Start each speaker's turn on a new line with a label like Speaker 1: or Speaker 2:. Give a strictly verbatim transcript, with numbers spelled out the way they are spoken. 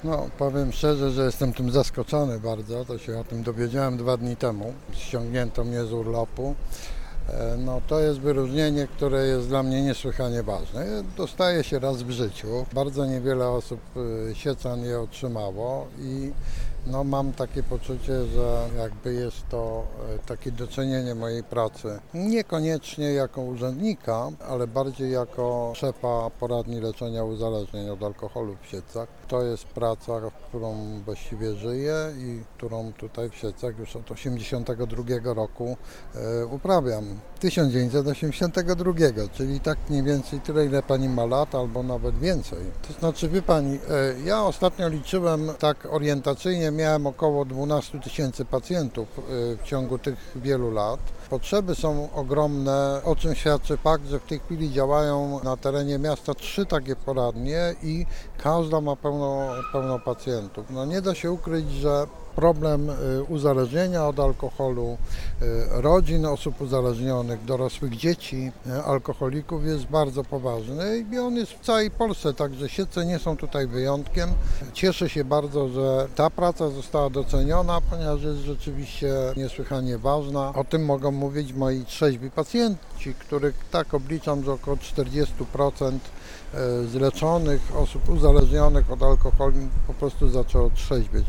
Speaker 1: No, powiem szczerze, że jestem tym zaskoczony bardzo. To się o tym dowiedziałem dwa dni temu. Ściągnięto mnie z urlopu. E, No, to jest wyróżnienie, które jest dla mnie niesłychanie ważne. Dostaje się raz w życiu. Bardzo niewiele osób e, Siecan je otrzymało i no, mam takie poczucie, że jakby jest to e, takie docenienie mojej pracy. Niekoniecznie jako urzędnika, ale bardziej jako szefa poradni leczenia uzależnień od alkoholu w Siedlcach. To jest praca, którą właściwie żyję i którą tutaj w Siedlcach już od osiemdziesiątego drugiego roku e, uprawiam. tysiąc dziewięćset osiemdziesiątego drugiego, czyli tak mniej więcej tyle, ile pani ma lat, albo nawet więcej. To znaczy, wie pani, e, ja ostatnio liczyłem tak orientacyjnie, miałem około dwanaście tysięcy pacjentów e, w ciągu tych wielu lat. Potrzeby są ogromne, o czym świadczy fakt, że w tej chwili działają na terenie miasta trzy takie poradnie i każda ma pełno, pełno pacjentów. No nie da się ukryć, że problem y, uzależnienia od alkoholu, y, rodzin osób uzależnionych, dorosłych dzieci, y, alkoholików jest bardzo poważny i on jest w całej Polsce, także Siedlce nie są tutaj wyjątkiem. Cieszę się bardzo, że ta praca została doceniona, ponieważ jest rzeczywiście niesłychanie ważna. O tym mogą mówić moi trzeźwi pacjenci, których tak obliczam, że około czterdzieści procent z leczonych osób uzależnionych od alkoholu po prostu zaczęło trzeźwieć.